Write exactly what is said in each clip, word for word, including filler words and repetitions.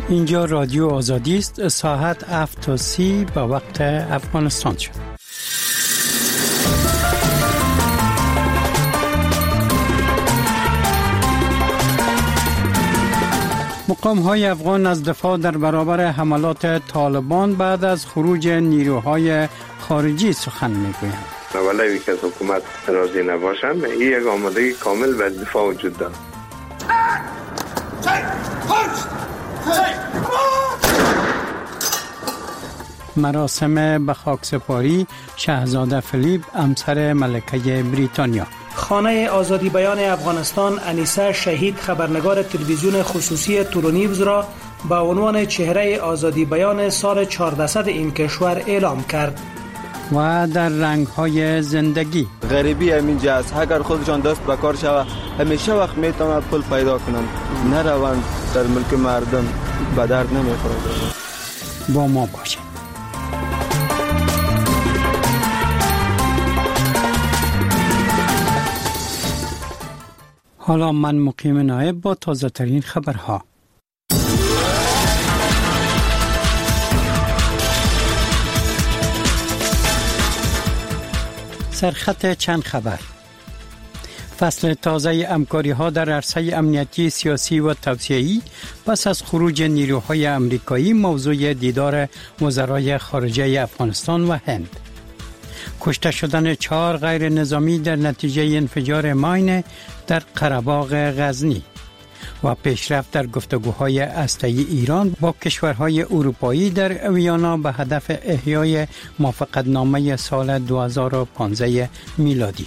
اینجا رادیو آزادی است. ساعت هفت تا سی به وقت افغانستان شد. مقام‌های افغان از دفاع در برابر حملات طالبان بعد از خروج نیروهای خارجی سخن می‌گویند. ولوی که از حکومت راضی نباشند، این یک آمادگی کامل به دفاع وجود دارد. مراسم به خاکسپاری شاهزاده فیلیپ همسر ملکه بریتانیا. خانه آزادی بیان افغانستان انیسه شهید خبرنگار تلویزیون خصوصی تورونیوز را به عنوان چهره آزادی بیان سال چهاردهصد این کشور اعلام کرد. و در رنگ‌های زندگی غریبی همینجا است. اگر خودشان دست به کار شود همیشه وقت میتونند پول پیدا کنند، نروند در ملک مردم به درد نمیخورند. با ما باشید. حالا من مقیم نایب با تازه ترین خبرها. سرخط چند خبر. فصل تازه همکاری ها در عرصه امنیتی، سیاسی و توسعه‌ای پس از خروج نیروهای امریکایی موضوع دیدار وزرای خارجه افغانستان و هند. کشته شدن چهار غیر نظامی در نتیجه انفجار ماین در قره‌باغ غزنی و پیشرفت در گفتگوهای هسته‌ای ایران با کشورهای اروپایی در ویانا به هدف احیای موافقتنامه سال دو هزار و پانزده میلادی.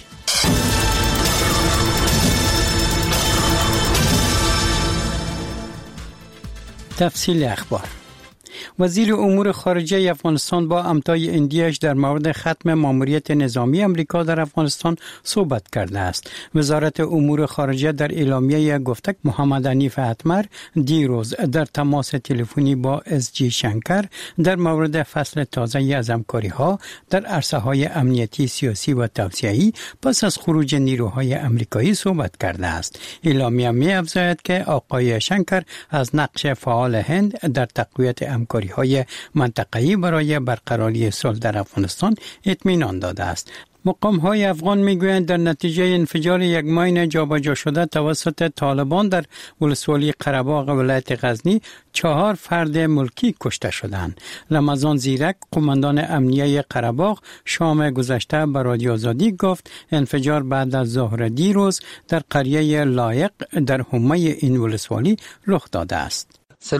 تفصیل اخبار. وزیر امور خارجه افغانستان با همتای اندیش در مورد ختم ماموریت نظامی امریکا در افغانستان صحبت کرده است. وزارت امور خارجه در اعلامیه گفته محمد حنیف اتمر دیروز در تماس تلفنی با اس جی شنکر در مورد فصل تازه از همکاری‌ها در عرصه‌های امنیتی، سیاسی و توسعه‌ای پس از خروج نیروهای امریکایی صحبت کرده است. اعلامیه می‌افزاید که آقای شنکر از نقش فعال هند در تقویت همکاری های منطقه‌ای برای برقراری صلح در افغانستان اطمینان داده است. مقام های افغان میگویند در نتیجه انفجار یک ماین جابجا شده توسط طالبان در ولسوالی قره‌باغ ولایت غزنی چهار فرد ملکی کشته شدند. رمضان زیرک قماندان امنیه قره‌باغ شام گذشته به رادیو آزادی گفت انفجار بعد از ظهر دیروز در قریه لایق در حومه این ولسوالی رخ داده است.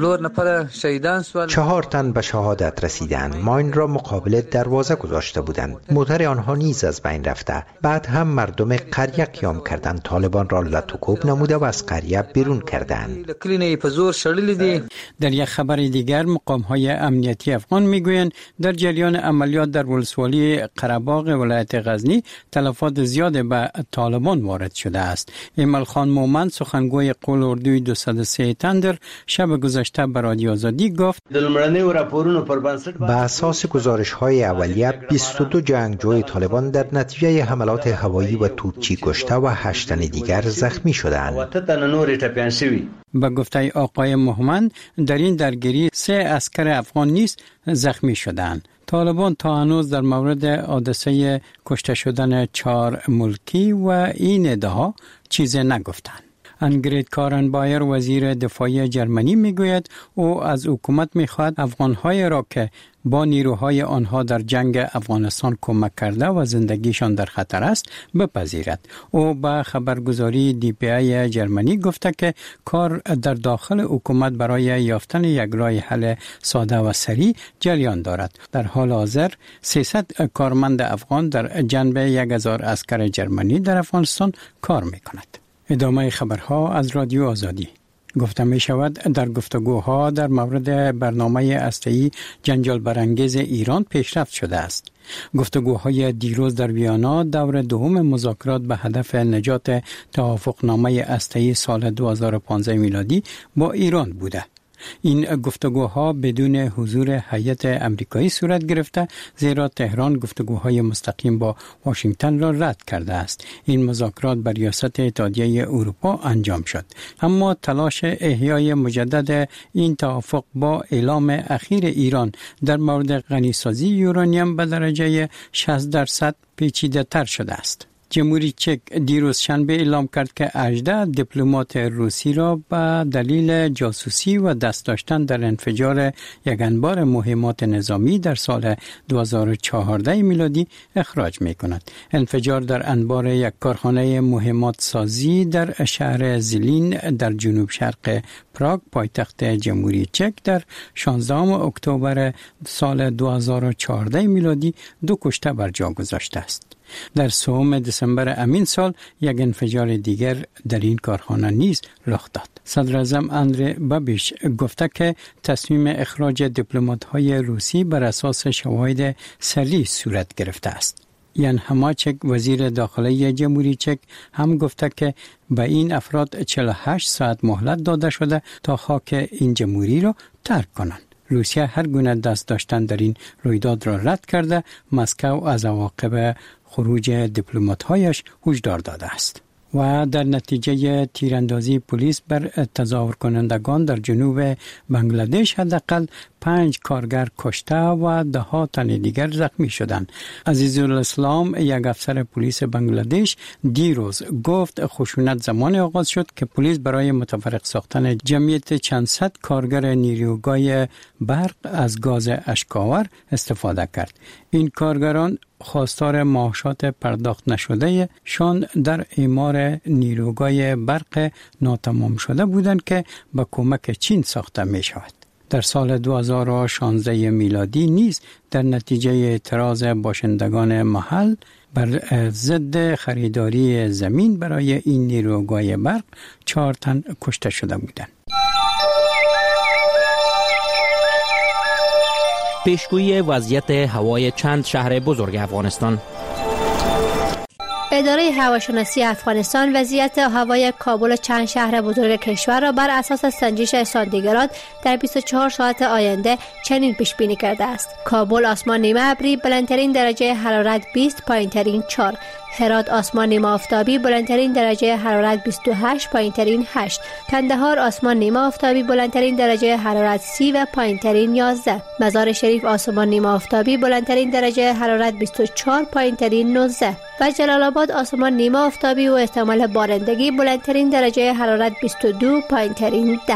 چهار تن به شهادت رسیدند. ماین را مقابل دروازه گذاشته بودند. موتور آنها نیز از بین رفته. بعد هم مردم قریه قیام کردند. طالبان را لطوکوب نموده و از قریه بیرون کردند. در یک خبر دیگر مقام های امنیتی افغان میگویند در جریان عملیات در ولسوالی قره‌باغ ولایت غزنی تلفات زیاد به طالبان وارد شده است. ایمل خان مومند سخنگوی قول اردوی دویست و سه تندر شب گذشته به رادیو آزادی گفت به اساس گزارش‌های اولیه بیست و دو جنگجوی طالبان در نتیجه حملات هوایی و توپچی کشته و هشت تن دیگر زخمی شدند. به گفته آقای محمد در این درگیری سه عسکر افغان نیز زخمی شدند. طالبان تا هنوز در مورد حادثه کشته شدن چهار ملکی و این ادعا چیزی نگفتند. انگرید کارن بایر وزیر دفاعی جرمنی میگوید او از حکومت میخواهد افغانهای را که با نیروهای آنها در جنگ افغانستان کمک کرده و زندگیشان در خطر است بپذیرد. او به خبرگزاری دی پی ای جرمنی گفته که کار در داخل حکومت برای یافتن یک راه حل ساده و سریع جریان دارد. در حال حاضر سیصد کارمند افغان در جنب یک هزار عسکر جرمنی در افغانستان کار میکند. ادامه خبرها از رادیو آزادی. گفته می شود در گفتگوها در مورد برنامه هسته‌ای جنجال برانگیز ایران پیشرفت شده است. گفتگوهای دیروز در ویانا دور دوم مذاکرات به هدف نجات توافقنامه هسته‌ای سال دو هزار و پانزده میلادی با ایران بوده. این گفتگوها بدون حضور هیئت امریکایی صورت گرفته، زیرا تهران گفتگوهای مستقیم با واشنگتن را رد کرده است. این مذاکرات بر ریاست اتحادیه اروپا انجام شد، اما تلاش احیای مجدد این توافق با اعلام اخیر ایران در مورد غنیسازی یورانیم به درجه شصت درصد پیچیده تر شده است. جمهوری چک دیروز شنبه اعلام کرد که هجده دیپلمات روسی را به دلیل جاسوسی و دست داشتن در انفجار یک انبار مهمات نظامی در سال دو هزار و چهارده میلادی اخراج می کند. انفجار در انبار یک کارخانه مهمات سازی در شهر زیلین در جنوب شرق پراگ پایتخت جمهوری چک در شانزدهم اکتبر سال دو هزار و چهارده میلادی دو کشته بر جا گذاشته است. در سوم دسامبر امین سال یک انفجار دیگر در این کارخانه نیز رخ داد. صدر اعظم اندری بابیش گفته که تصمیم اخراج دیپلمات‌های روسی بر اساس شواهد صریح صورت گرفته است. یان هماچک وزیر داخلی جمهوری چک هم گفته که به این افراد چهل و هشت ساعت مهلت داده شده تا خاک این جمهوری را ترک کنند. روسیه هر گونه دست داشتن در این رویداد را رد کرده، مسکو از عواقب خروج دیپلمات‌هایش هشدار داده است. و در نتیجه تیراندازی پلیس بر تظاهر کنندگان در جنوب بنگلادش حداقل پنج کارگر کشته و ده ها تن دیگر زخمی شدند. عزیزالاسلام یک افسر پلیس بنگلادش دیروز گفت خشونت زمان آغاز شد که پلیس برای متفرق ساختن جمعیت چند صد کارگر نیروگاه برق از گاز اشک‌آور استفاده کرد. این کارگران خواستار معاشات پرداخت نشده شان در اعمار نیروگاه برق ناتمام شده بودند که به کمک چین ساخته می شود. در سال دو هزار و شانزده میلادی نیز در نتیجه اعتراض باشندگان محل بر ضد خریداری زمین برای این نیروگاه برق چهار تن کشته شده بودند. پیشگویی وضعیت هوای چند شهر بزرگ افغانستان. اداره هواشناسی افغانستان وضعیت هوای کابل و چند شهر بزرگ کشور را بر اساس سنجش سانتیگراد در بیست و چهار ساعت آینده چنین پیش بینی کرده است: کابل آسمان نیمه ابری، بلندترین درجه حرارت بیست، پایینترین چهار. هرات آسمان نیمه آفتابی، بلندترین درجه حرارت بیست و هشت، پایینترین هشت. کندهار آسمان نیمه آفتابی، بلندترین درجه حرارت سی و پایینترین یازده. مزار شریف آسمان نیمه آفتابی، بلندترین درجه حرارت بیست و چهار، پایینترین نوزده. و جلال آباد آسمان نیمه آفتابی و احتمال بارندگی، بلندترین درجه حرارت بیست و دو، پایینترین ده.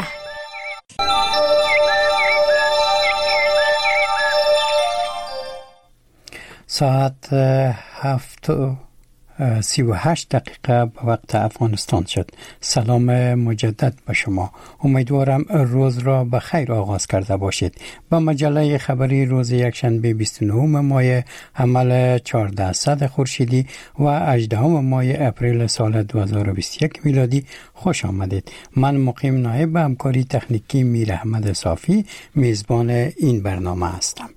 ساعت هفت سی و هشت دقیقه به وقت افغانستان شد. سلام مجدد به شما. امیدوارم روز را به خیر آغاز کرده باشید. با مجله خبری روز یکشنبه بیست و نهم ماه حمل چهاردهصد خورشیدی و هجدهم ماه اپریل سال دو هزار و بیست و یک میلادی خوش آمدید. من مقیم نایب همکاری تکنیکی میر احمد صافی میزبان این برنامه هستم.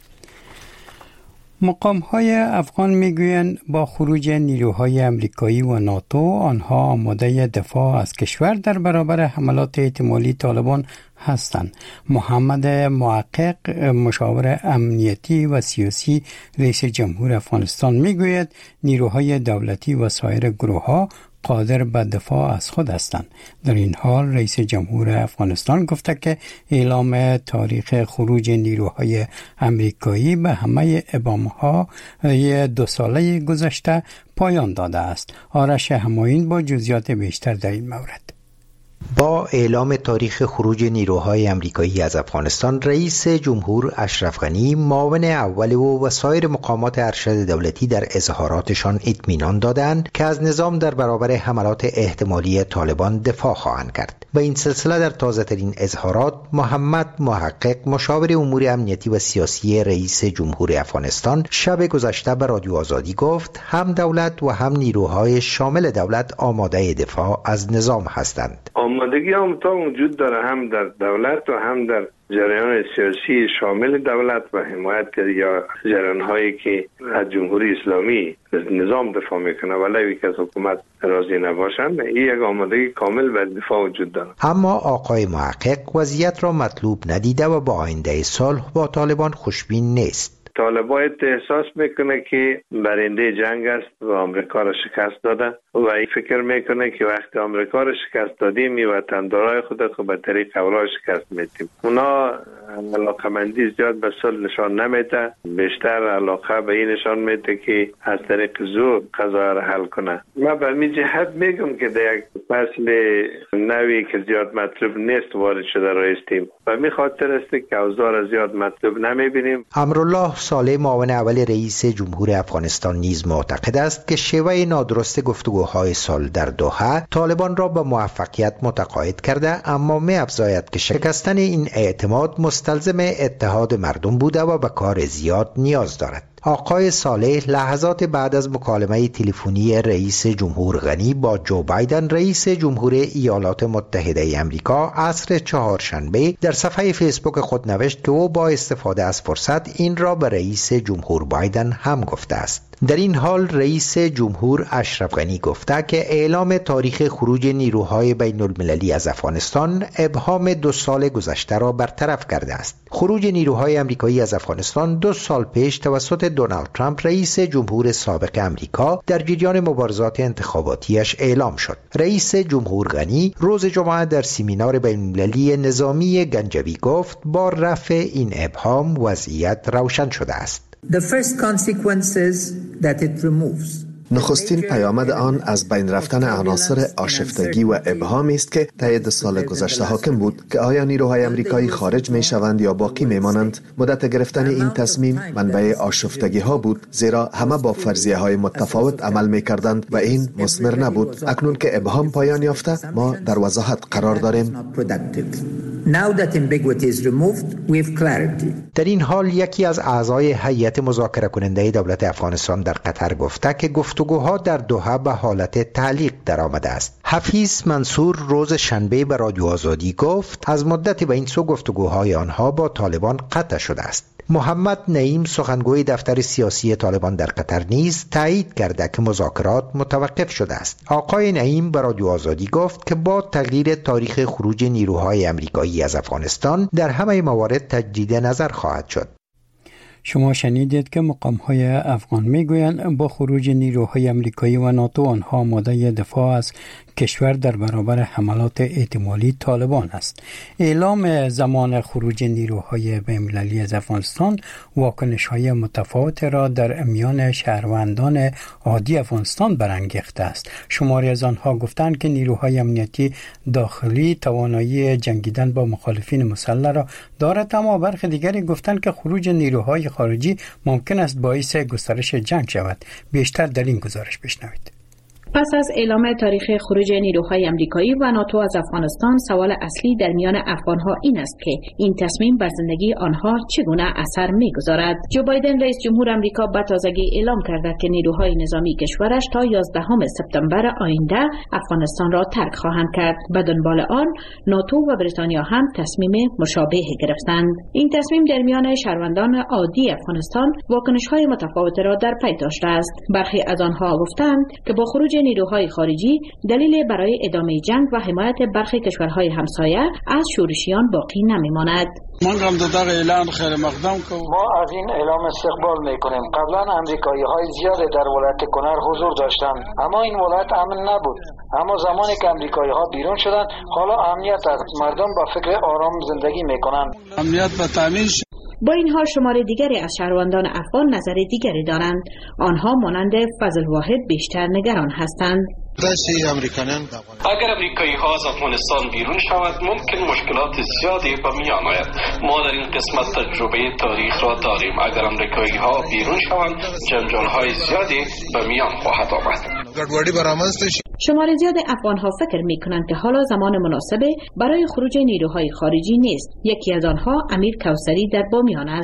مقام‌های افغان میگویند با خروج نیروهای امریکایی و ناتو آنها آماده دفاع از کشور در برابر حملات احتمالی طالبان هستند. محمد محقق، مشاور امنیتی و سیاسی رئیس جمهور افغانستان میگوید نیروهای دولتی و سایر گروه‌ها قادر به دفاع از خود هستند. در این حال رئیس جمهور افغانستان گفته که اعلام تاریخ خروج نیروهای امریکایی به همه ابهام‌ها دو ساله گذشته پایان داده است. آرش همایون با جزئیات بیشتر در این مورد. با اعلام تاریخ خروج نیروهای امریکایی از افغانستان، رئیس جمهور اشرف غنی، معاون اول او و سایر مقامات ارشد دولتی در اظهاراتشان اطمینان دادند که از نظام در برابر حملات احتمالی طالبان دفاع خواهند کرد. و این سلسله در تازه‌ترین اظهارات محمد محقق، مشاور امور امنیتی و سیاسی رئیس جمهور افغانستان، شب گذشته به رادیو آزادی گفت هم دولت و هم نیروهای شامل دولت آماده دفاع از نظام هستند. آمادگی هم تا وجود داره، هم در دولت و هم در جریان سیاسی شامل دولت و حمایت یا جریان هایی که از جمهوری اسلامی نظام دفاع میکنه ولی که از حکومت راضی نباشند، این یک آمادگی کامل به دفاع وجود داره. اما آقای محقق وضعیت را مطلوب ندیده و با آینده صلح با طالبان خوشبین نیست. طالبان احساس میکنه که برنده جنگ است و آمریکا را شکست داده و این فکر میکنه که وقتی آمریکا را شکست دادیم می وطندارای خود خود به طریق اولای شکست میدیم. اونا علاقمندی زیاد به صلح نشان نمیده، بیشتر علاقه به این نشان میده که از طریق زور قضایا را حل کنه. ما به می جهت میگم که در یک فصل نوی که زیاد مطلوب نیست وارد شده رایستیم و می خاطر است که اوضاع را زیاد مطلوب نمیبینیم. امرالله صالح معاون اول رئیس جمهور افغانستان نیز معتقد است که شیوه نادرست گفتگوهای صلح در دوحه طالبان را به موفقیت متقاعد کرده، اما می افزاید که شکستن این اعتماد مستلزم اتحاد مردم بوده و به کار زیاد نیاز دارد. آقای صالح لحظات بعد از مکالمه تلفنی رئیس جمهور غنی با جو بایدن رئیس جمهور ایالات متحده آمریکا عصر چهارشنبه در صفحه فیسبوک خود نوشت که او با استفاده از فرصت این را به رئیس جمهور بایدن هم گفته است. در این حال رئیس جمهور اشرف غنی گفته که اعلام تاریخ خروج نیروهای بین المللی از افغانستان ابهام دو سال گذشته را برطرف کرده است. خروج نیروهای آمریکایی از افغانستان دو سال پیش توسط دونالد ترامپ رئیس جمهور سابق آمریکا در جریان مبارزات انتخاباتیش اعلام شد. رئیس جمهور غنی روز جمعه در سمینار بین المللی نظامی گنجوی گفت با رفع این ابهام وضعیت روشن شده است. The first consequences that it removes. نخستین پیامد آن از بین رفتن عناصر آشفتگی و ابهامی است که طی دو سال گذشته حاکم بود که آیا نیروهای آمریکایی خارج می شوند یا باقی می مانند. مدت گرفتن این تصمیم منبع آشفتگی ها بود، زیرا همه با فرضیه های متفاوت عمل می کردند و این مثمر نبود. اکنون که ابهام پایان یافته ما در وضاحت قرار داریم. Now that ambiguity is removed, we have clarity. در این حال یکی از اعضای هیئت مذاکره کننده دولت افغانستان در قطر گفته که گفتگوها در دوحه به حالت تعلیق در آمده است. حفیظ منصور روز شنبه به رادیو آزادی گفت از مدتی به این سو گفتگوهای آنها با طالبان قطع شده است. محمد نعیم سخنگوی دفتر سیاسی طالبان در قطر نیز تایید کرده که مذاکرات متوقف شده است. آقای نعیم به رادیو آزادی گفت که با تغییر تاریخ خروج نیروهای آمریکایی از افغانستان در همه موارد تجدید نظر خواهد شد. شما شنیدید که مقام‌های افغان میگویند با خروج نیروهای آمریکایی و ناتو آنها آماده دفاع از کشور در برابر حملات احتمالی طالبان است. اعلام زمان خروج نیروهای بین‌المللی از افغانستان واکنش‌های متفاوت را در میان شهروندان عادی افغانستان برانگیخته است. شماری از آنها گفتند که نیروهای امنیتی داخلی توانایی جنگیدن با مخالفین مسلح را دارد، اما برخی دیگری گفتند که خروج نیروهای خارجی ممکن است باعث گسترش جنگ شود. بیشتر در این گزارش بشنوید. پس از اعلام تاریخ خروج نیروهای آمریکایی و ناتو از افغانستان، سوال اصلی در میان افغانها این است که این تصمیم بر زندگی آنها چگونه اثر می‌گذارد. جو بایدن رئیس جمهور آمریکا به تازگی اعلام کرده که نیروهای نظامی کشورش تا یازدهم سپتامبر آینده افغانستان را ترک خواهند کرد. به دنبال آن ناتو و بریتانیا هم تصمیم مشابه گرفتند. این تصمیم در میان شهروندان عادی افغانستان واکنش‌های متفاوت را در پی داشته است. برخی از آنها گفتند که با خروج نیروهای خارجی دلیل برای ادامه جنگ و حمایت برخی کشورهای همسایه از شورشیان باقی نمیماند. ما اعلان خیر مقدم کو ما از این اعلام استقبال میکنیم. قبلا آمریکایی‌های زیاد در ولایت کنر حضور داشتند، اما این ولایت امن نبود. اما زمانی که آمریکایی‌ها بیرون شدند، حالا امنیت است. مردم با فکر آرام زندگی میکنند. امنیت به تامین. با این حال شمار دیگری از شهروندان افغان نظر دیگری دارند. آنها مانند فضل واحد بیشتر نگران هستند. اگر امریکایی ها از افغانستان بیرون شود ممکن مشکلات زیادی به میان آید. ما در این قسمت تجربه تاریخ را داریم. اگر امریکایی ها بیرون شوند جنجال های زیادی به میان خواهد آمد. شمار زیاد افغان ها فکر می کنند که حالا زمان مناسبه برای خروج نیروهای خارجی نیست. یکی از آنها امیر کوثری در بامیان است.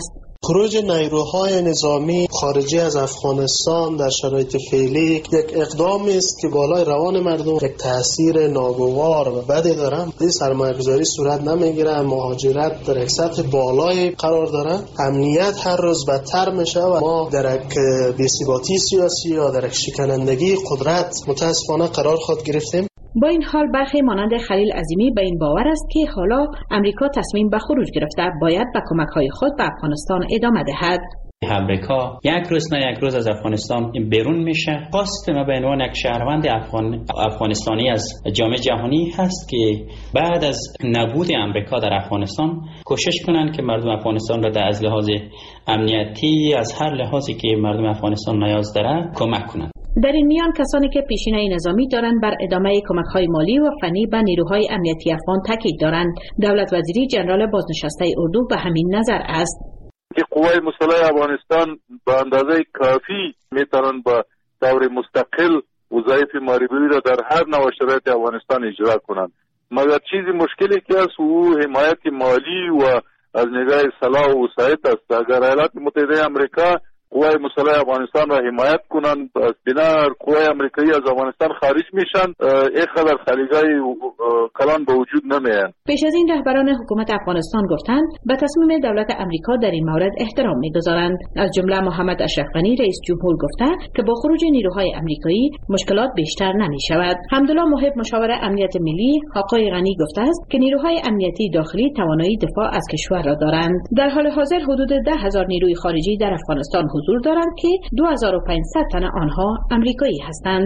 خروج نیروهای نظامی خارجی از افغانستان در شرایط فعلی یک اقدامی است که بالای روان مردم یک تاثیر ناگوار و بدی داره. این سرمایه‌گذاری صورت نمیگیره، مهاجرت در یک سطح بالای قرار داره، امنیت هر روز بدتر میشه و ما در یک بی‌ثباتی سیاسی یا در یک شکنندگی قدرت متاسفانه قرار خود گرفتیم. با این حال برخی مانند خلیل عظیمی به این باور است که حالا امریکا تصمیم به خروج گرفته، باید به کمک‌های خود به افغانستان ادامه دهد. امریکا یک روز نه یک روز از افغانستان بیرون میشه. خواست ما به عنوان یک شهروند افغان افغانستانی از جامعه جهانی هست که بعد از نبود امریکا در افغانستان کوشش کنند که مردم افغانستان را از لحاظ امنیتی از هر لحاظی که مردم افغانستان نیاز داره کمک کنند. در این میان کسانی که پیشینه نظامی دارند بر ادامه کمک‌های مالی و فنی به نیروهای امنیتی افغان تاکید دارند. دولت وزیری جنرال بازنشسته اردو به همین نظر است که قوای مسلح افغانستان به اندازه کافی میتونن با طور مستقل وظایف ماریبوری را در هر نوع شرایط افغانستان اجرا کنند. مگر چیزی مشکلی که است او حمایت مالی و از نگاه سلاح و وسایط است. اگر ایالات متحده امریکا قوای مسلح افغانستان را حمایت کنند، از بنا قوای امریکایی از افغانستان خارج میشن، یک قدر خلیگای کلان به وجود نمیاد. پیش از این رهبران حکومت افغانستان گفتند به تصمیم دولت امریکا در این مورد احترام میگذارند. از جمله محمد اشرف غنی رئیس جمهور گفته که با خروج نیروهای امریکایی مشکلات بیشتر نمی شود. حمدالله محب مشاور امنیت ملی آقای غنی گفته است که نیروهای امنیتی داخلی توانایی دفاع از کشور را دارند. در حال حاضر حدود ده هزار نیروی خارجی در افغانستان حضور دارند که دو هزار و پانصد تن آنها امریکایی هستند.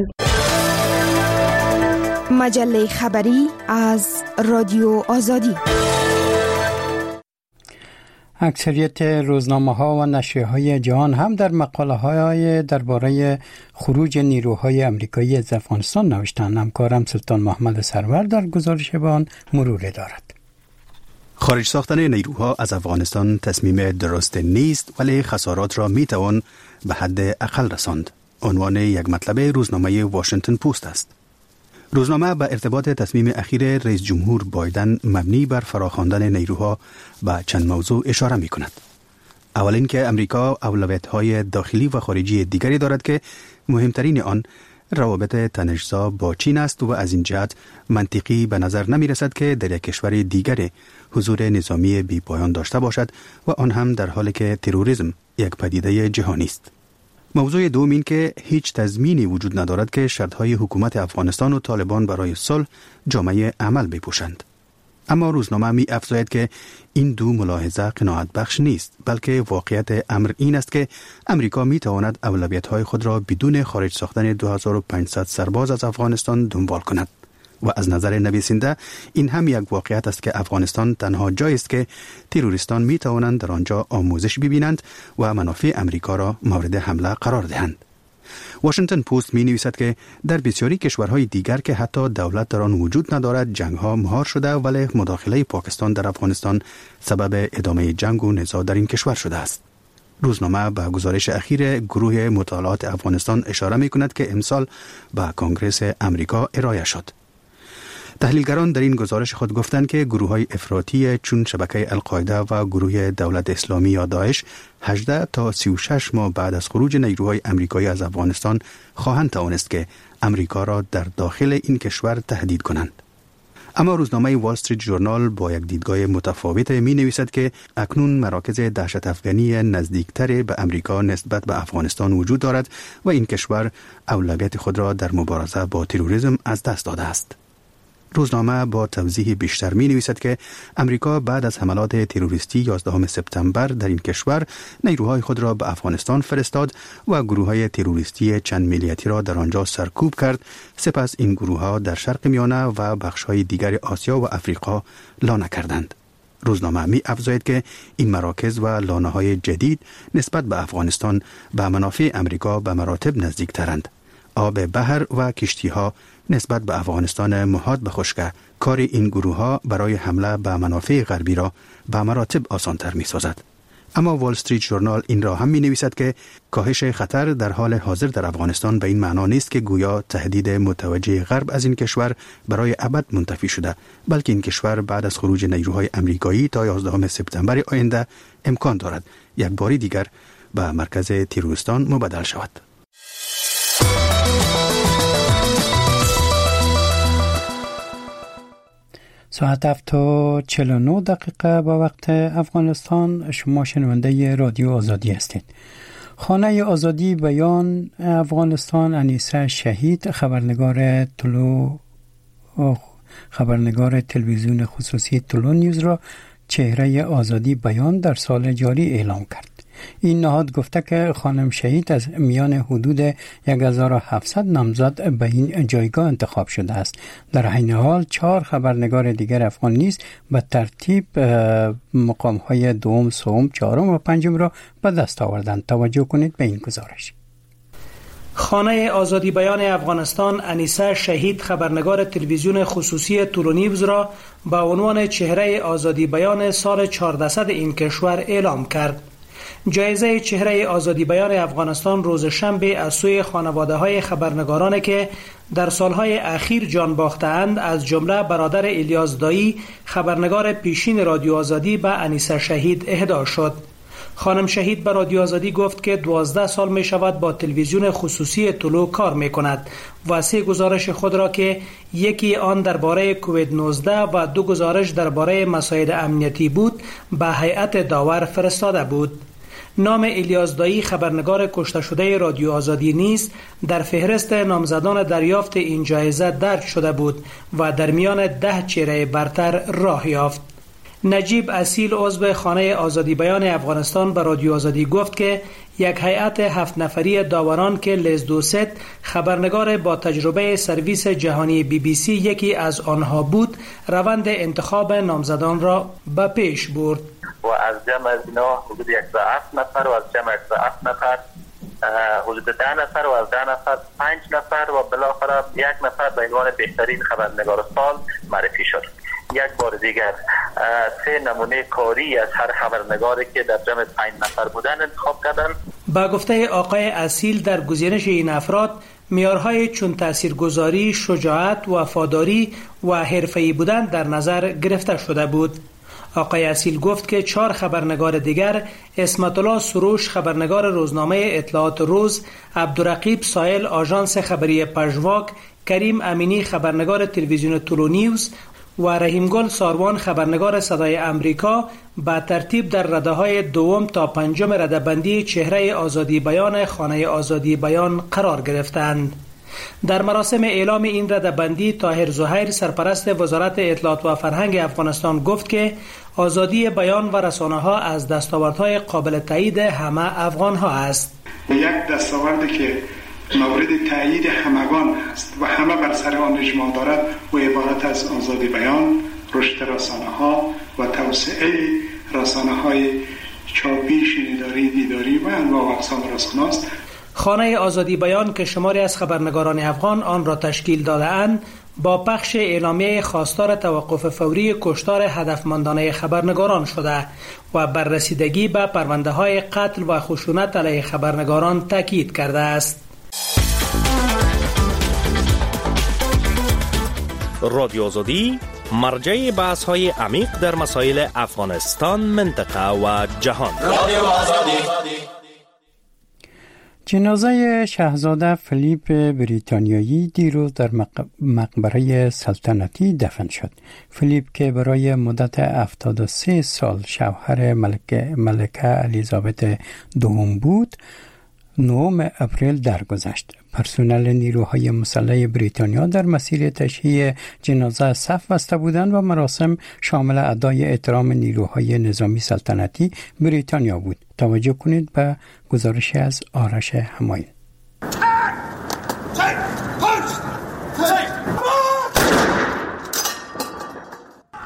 مجله خبری از رادیو آزادی. اکثریت روزنامه‌ها و نشریه‌های جهان هم در مقاله‌های درباره خروج نیروهای امریکایی از افغانستان نوشتند. همکارم سلطان محمد سرور در گزارش به آن مرور دارد. خارج ساختن نیروها از افغانستان تصمیم درست نیست، ولی خسارات را میتوان به حد اقل رساند. عنوان یک مطلب روزنامه واشنگتن پست است. روزنامه به ارتباط تصمیم اخیر رئیس جمهور بایدن مبنی بر فراخواندن نیروها به چند موضوع اشاره می کند. اول این که امریکا اولویت‌های داخلی و خارجی دیگری دارد که مهمترین آن روابط تنش‌زا با چین است و از این جهت منطقی به نظر نمی رسد که در یک کشور دیگر حضور نظامی بی پایان داشته باشد و آن هم در حالی که تروریسم یک پدیده جهانی است. موضوع دوم این که هیچ تضمینی وجود ندارد که شرطهای حکومت افغانستان و طالبان برای صلح جامعه عمل بپوشند. اما روزنامه می افزاید که این دو ملاحظه قناعت بخش نیست، بلکه واقعیت امر این است که امریکا می تواند اولویت‌های خود را بدون خارج ساختن دو هزار و پانصد سرباز از افغانستان دنبال کند. و از نظر نویسنده این هم یک واقعیت است که افغانستان تنها جایی است که تروریستان می توانند در آنجا آموزش ببینند و منافع امریکا را مورد حمله قرار دهند. واشنگتن پست می نویسد که در بسیاری کشورهای دیگر که حتی دولت در آن وجود ندارد جنگ ها مهار شده، ولی مداخله پاکستان در افغانستان سبب ادامه جنگ و نزاع در این کشور شده است. روزنامه به گزارش اخیر گروه مطالعات افغانستان اشاره می کند که امسال به کنگره امریکا ارائه شد. تحلیلگران در این گزارش خود گفتند که گروه‌های افراطی چون شبکه القاعده و گروه دولت اسلامی یا داعش هجده تا سی و شش ماه بعد از خروج نیروهای امریکایی از افغانستان خواهند توانست که امریکا را در داخل این کشور تهدید کنند. اما روزنامه وال استریت ژورنال با یک دیدگاه متفاوت می نویسد که اکنون مراکز دهشت افغانی نزدیکتر به امریکا نسبت به افغانستان وجود دارد و این کشور اولویت خود را در مبارزه با تروریسم از دست داده است. روزنامه با توضیح بیشتر می نویسد که امریکا بعد از حملات تروریستی یازدهم سپتامبر در این کشور نیروهای خود را به افغانستان فرستاد و گروه‌های تروریستی چند ملیتی را در آنجا سرکوب کرد. سپس این گروه‌ها در شرق میانه و بخش‌های دیگر آسیا و افریقا لانه کردند. روزنامه می افزاید که این مراکز و لانه‌های جدید نسبت به افغانستان به منافع امریکا به مراتب نزدیک‌ترند. آب بحر و کشتی‌ها نسبت به افغانستان محاط به خشک کار این گروه‌ها برای حمله به منافع غربی را به مراتب آسان‌تر می‌سازد. اما وال استریت ژورنال این را هم می نویسد که کاهش خطر در حال حاضر در افغانستان به این معنا نیست که گویا تهدید متوجه غرب از این کشور برای ابد منتفی شده، بلکه این کشور بعد از خروج نیروهای امریکایی تا یازدهم سپتامبر آینده امکان دارد یک بار دیگر به مرکز تروریستان مبدل شود. ساعت هفت و چهل و نه دقیقه با وقت افغانستان. شما شنونده رادیو آزادی هستید. خانه آزادی بیان افغانستان انیسه شهید خبرنگار طلوع خبرنگار تلویزیون خصوصی طلوع نیوز را چهره آزادی بیان در سال جاری اعلام کرد. این نهاد گفته که خانم شهید از میان حدود یک هزار و هفتصد نامزد به این جایگاه انتخاب شده است. در عین حال چهار خبرنگار دیگر افغان نیز به ترتیب مقام‌های دوم، سوم، چهارم و پنجم را به دست آوردند. توجه کنید به این گزارش. خانه آزادی بیان افغانستان انیسه شهید خبرنگار تلویزیون خصوصی طلوع نیوز را به عنوان چهره آزادی بیان سال چهاردهصد این کشور اعلام کرد. جایزه چهره آزادی بیان افغانستان روز شنبه از سوی خانواده‌های خبرنگارانی که در سالهای اخیر جان باخته‌اند از جمله برادر الیاس دایی خبرنگار پیشین رادیو آزادی به انیسه شهید اهدا شد. خانم شهید به رادیو آزادی گفت که دوازده سال می شود با تلویزیون خصوصی طلوع کار می کند و سه گزارش خود را که یکی آن درباره کووید نوزده و دو گزارش درباره مسائل امنیتی بود به هیئت داور فرستاده بود. نام الیاس دایی خبرنگار کشته شده رادیو آزادی نیز در فهرست نامزدان دریافت این جایزه درج شده بود و در میان ده چهره برتر راه یافت. نجیب اصیل عضو خانه آزادی بیان افغانستان به رادیو آزادی گفت که یک هیئت هفت نفری داوران که لزدوست خبرنگار با تجربه سرویس جهانی بی بی سی یکی از آنها بود روند انتخاب نامزدان را به پیش برد. و از جمع از اینا حدود یک و هفت نفر و از جمع یک و هفت نفر حدود ده نفر و از ده نفر پنج نفر و بالاخره یک نفر به عنوان بهترین خبرنگار سال معرفی شد. یک بار دیگر سه نمونه کاری از هر خبرنگاری که در جمع پنج نفر بودن انتخاب کردند. با گفته آقای اصیل در گزینش این افراد معیارهای چون تاثیرگذاری، شجاعت، وفاداری و حرفه‌ای بودن در نظر گرفته شده بود. آقای اصیل گفت که چهار خبرنگار دیگر اسمت الله سروش خبرنگار روزنامه اطلاعات روز، عبدالرقیب سایل آژانس خبری پژواک، کریم امینی خبرنگار تلویزیون طلوع نیوز و رحیمگل ساروان خبرنگار صدای امریکا به ترتیب در رده‌های دوم تا پنجم رده‌بندی چهره آزادی بیان خانه آزادی بیان قرار گرفتند. در مراسم اعلام این رده‌بندی طاهر زهیر سرپرست وزارت اطلاعات و فرهنگ افغانستان گفت که آزادی بیان و رسانه‌ها از دستاوردهای قابل تایید همه افغان‌ها است. یک دستاوردی که مورد تایید همگان است و همه بر سر آن اجماع دارد و عبارت از آزادی بیان، رشد رسانه‌ها و توسعه رسانه‌های چاپی، شنیداری، دیداری و انواع و اقسام رسانه است. خانه آزادی بیان که شماری از خبرنگاران افغان آن را تشکیل داده‌اند با پخش اعلامیه خواستار توقف فوری کشتار هدفمندانه خبرنگاران شده و بر رسیدگی به پرونده‌های قتل و خشونت علیه خبرنگاران تاکید کرده است. رادیو آزادی مرجع بحث‌های عمیق در مسائل افغانستان، منطقه و جهان. رادیو آزادی. جنازه شاهزاده فیلیپ بریتانیایی دیروز در مقبره سلطنتی دفن شد. فیلیپ که برای مدت هفتاد و سه سال شوهر ملکه, ملکه الیزابت دوم بود، نهم اپریل درگذشت. پرسنل نیروهای مسلح بریتانیا در مسیر تشییع جنازه صف بسته بودند و مراسم شامل ادای احترام نیروهای نظامی سلطنتی بریتانیا بود. توجه کنید به گزارش از آرش همایون.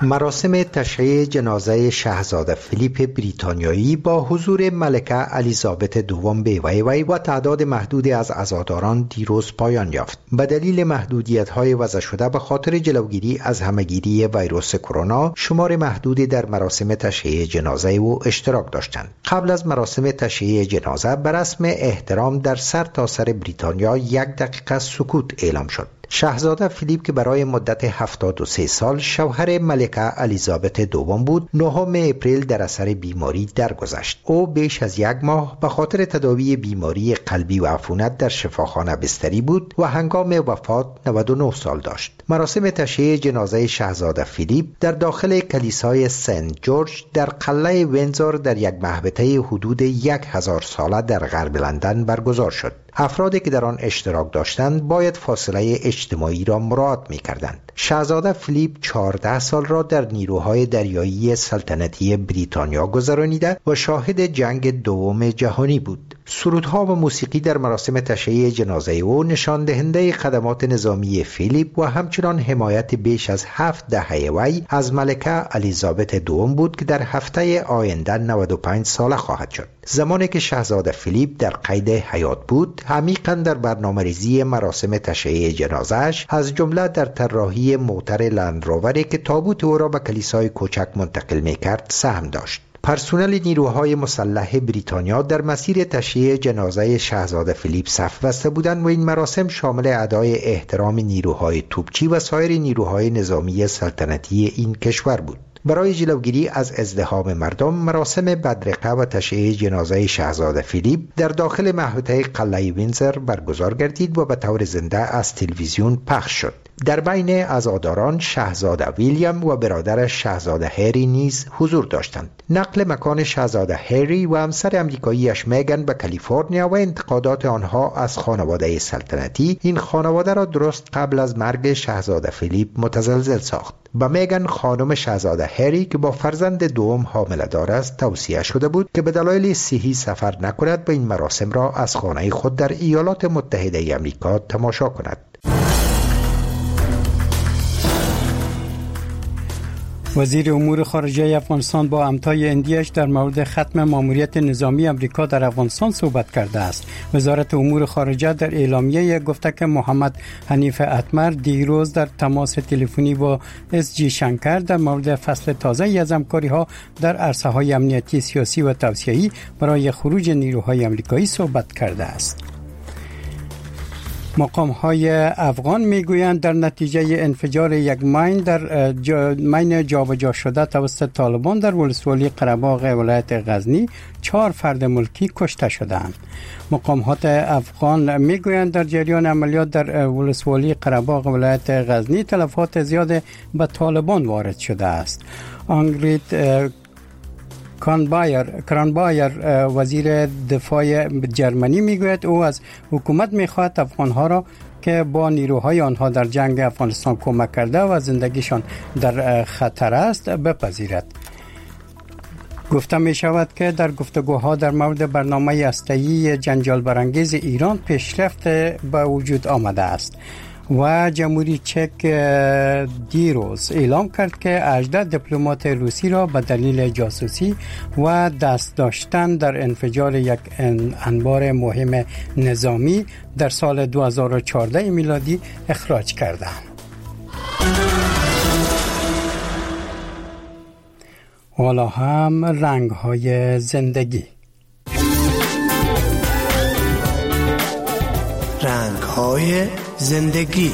مراسم تشییع جنازه شاهزاده فیلیپ بریتانیایی با حضور ملکه الیزابت دوم بیوی وی و تعداد محدودی از عزاداران دیروز پایان یافت. به دلیل محدودیت‌های وضع شده به خاطر جلوگیری از همهگیری ویروس کرونا، شمار محدودی در مراسم تشییع جنازه او اشتراک داشتند. قبل از مراسم تشییع جنازه به رسم احترام در سر تا سر بریتانیا یک دقیقه سکوت اعلام شد. شاهزاده فیلیپ که برای مدت هفتاد و سه سال شوهر ملکه الیزابت دوم بود، نهم اپریل در اثر بیماری درگذشت. او بیش از یک ماه به خاطر تداوی بیماری قلبی و عفونت در شفاخانه بستری بود و هنگام وفات نود و نه سال داشت. مراسم تشییع جنازه شاهزاده فیلیپ در داخل کلیسای سنت جورج در قلعه وینزور در یک محوطه حدود یک هزار ساله در غرب لندن برگزار شد. افرادی که در آن اشتراک داشتند باید فاصله اجتماعی را مراعات می‌کردند. شاهزاده فیلیپ چهارده سال را در نیروهای دریایی سلطنتی بریتانیا گذرانیده و شاهد جنگ دوم جهانی بود. سرودها و موسیقی در مراسم تشییع جنازه او نشان دهنده خدمات نظامی فیلیپ و همچنان حمایت بیش از هفت دهه وی از ملکه الیزابت دوم بود که در هفته آینده نود و پنج ساله خواهد شد. زمانی که شاهزاده فیلیپ در قید حیات بود، عمیقاً در برنامه‌ریزی مراسم تشییع جنازه‌اش، از جمله در طراحی موتر لندرووری که تابوت او را به کلیسای کوچک منتقل می‌کرد سهم داشت. پرسنل نیروهای مسلح بریتانیا در مسیر تشییع جنازه شاهزاده فیلیپ صف بسته بودند و این مراسم شامل ادای احترام نیروهای توپچی و سایر نیروهای نظامی سلطنتی این کشور بود. برای جلوگیری از ازدحام مردم، مراسم بدرقه و تشییع جنازه شاهزاده فیلیپ در داخل محوطه قلعه وینزر برگزار گردید و به طور زنده از تلویزیون پخش شد. در بین عزاداران شاهزاده ویلیام و برادرش شاهزاده هری نیز حضور داشتند. نقل مکان شاهزاده هری و همسر امریکاییش میگن به کالیفرنیا و انتقادات آنها از خانواده سلطنتی این خانواده را درست قبل از مرگ شاهزاده فیلیپ متزلزل ساخت. با میگن خانم شاهزاده هری که با فرزند دوم حامله دار است توصیه شده بود که به دلایل صحی سفر نکند و این مراسم را از خانه خود در ایالات متحده آمریکا تماشا کند. وزیر امور خارجه افغانستان با همتای اندیش در مورد ختم ماموریت نظامی امریکا در افغانستان صحبت کرده است. وزارت امور خارجه در اعلامیه گفته که محمد حنیف اتمر دیروز در تماس تلفنی با اس جی شنکر در مورد فصل تازه از همکاری‌ها در عرصه‌های امنیتی، سیاسی و توسعه‌ای برای خروج نیروهای امریکایی صحبت کرده است. مقام‌های افغان میگویند در نتیجه انفجار یک ماین در جا ماین جابجا شده توسط طالبان در ولسوالی قره‌باغ ولایت غزنی چهار فرد ملکی کشته شدند. مقامات افغان میگویند در جریان عملیات در ولسوالی قره‌باغ ولایت غزنی تلفات زیاد به طالبان وارد شده است. آنگریت کانبایر کرانبایر وزیر دفاع جرمنی میگوید او از حکومت میخواهد افغانها را که با نیروهای آنها در جنگ افغانستان کمک کرده و زندگیشان در خطر است بپذیرد. گفته می شود که در گفتگوها در مورد برنامه هسته‌ای جنجال برانگیز ایران پیشرفت به وجود آمده است و جمهوری چک دیروز اعلام کرد که هجده دیپلمات روسی را به دلیل جاسوسی و دست داشتن در انفجار یک انبار مهم نظامی در سال دو هزار و چهارده میلادی اخراج کردند. حالا هم رنگ‌های زندگی. رنگ‌های زندگی.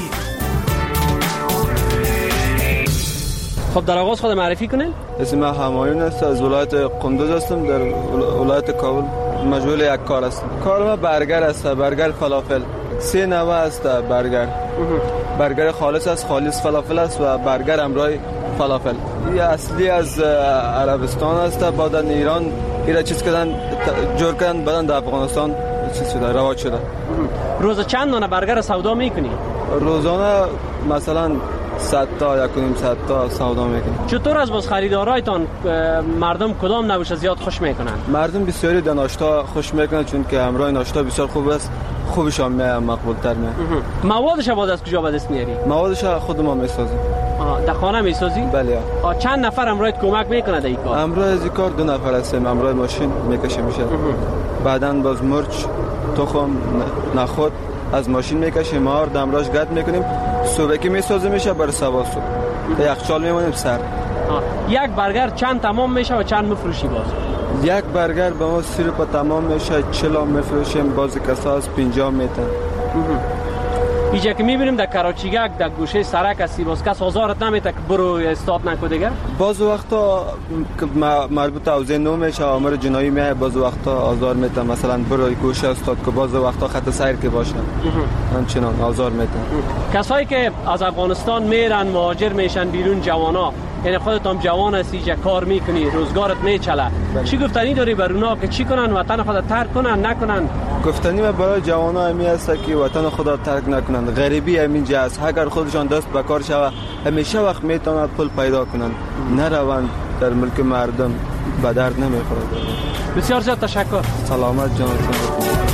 خب در آغاز خود معرفی کنین. اسم من همایون است، از ولایت قندوز هستم، در ولایت کابل. مشغول یک کار هستم. کار ما برگر است، برگر فلافل. سه نوع است برگر. برگر خالص است، خالص فلافل است و برگر همراه فلافل. این اصلی از عربستان است، بعدن ایران ایرا چیز کردن جور کردن، بعدن در افغانستان چیز شده، رواج شده. روز چند دانه برگر سودا میکنی؟ روزانه مثلا صد تا یا کنیم صد تا سودا میکنیم. چطور از باز خریدارایتان مردم کدام نوش زیاد خوش میکنن؟ مردم بسیاری در ناشتا خوش میکنن چون که همراه ناشتا بسیار خوب است. خوبشان میاد، مقبول تر میاد. موادش بعد از کجا به دست میاری؟ موادش خود ما میسازیم. در خانه میسازی؟ بله. چند نفر امروز کمک میکنه در این کار؟ امروز از این کار دو نفر هستیم. امروز ماشین میکشه میشه. بعداً باز مرچ، تخم، نخود از ماشین میکشیم، مار دمراش گرد میکنیم، صبح که میسازه میشه بر سوا صبح یخچال میمونیم سر. یک برگر چند تمام میشه و چند میفروشی باز؟ یک برگر به ما سی روپا تمام میشه، چهل میفروشیم، بعضی کسا از پنجاه میتن. اینجا که میبینیم در کراچیگک در گوشه سرک هستی، باز کس آزارت نمیته که برو استاد نکو دیگه؟ بعض وقتا مربوط اوضاع نو میشه، امر جنایی میه، بعض وقتا آزار میتن، مثلا برو گوشه استاد که بعض وقتا خط سیر که باشن همچنان آزار میتن. کسایی که از افغانستان میرن مهاجر میشن بیرون، جوانا، یعنی خودت هم جوان هستی، جا کار میکنی، روزگارت میچله، چی گفتنی داری بر اونا که چی کنن، وطن خود ترک کنن نکنن؟ گفتنی ما برای جوانا همی است که وطن خود ترک نکنن. غریبی همینجا است، اگر خودشان دست به کار شوه همیشه وقت میتونن پول پیدا کنن، نروند در ملک مردم به درد نمیخورد. بسیار زیاد تشکر. سلامت جانتون.